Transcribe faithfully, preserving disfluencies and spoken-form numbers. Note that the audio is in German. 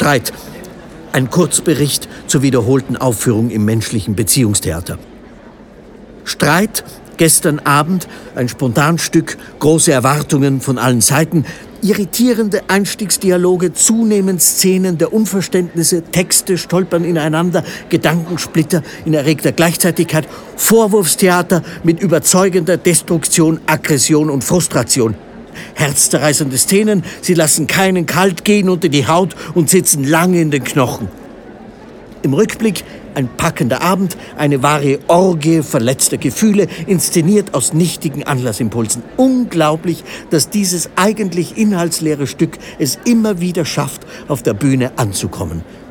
Streit. Ein Kurzbericht zur wiederholten Aufführung im menschlichen Beziehungstheater. Streit, gestern Abend, ein Spontanstück, große Erwartungen von allen Seiten, irritierende Einstiegsdialoge, zunehmend Szenen der Unverständnisse, Texte stolpern ineinander, Gedankensplitter in erregter Gleichzeitigkeit, Vorwurfstheater mit überzeugender Destruktion, Aggression und Frustration. Herzzerreißende Szenen, sie lassen keinen kalt, gehen unter die Haut und sitzen lange in den Knochen. Im Rückblick ein packender Abend, eine wahre Orgie verletzter Gefühle, inszeniert aus nichtigen Anlassimpulsen. Unglaublich, dass dieses eigentlich inhaltsleere Stück es immer wieder schafft, auf der Bühne anzukommen.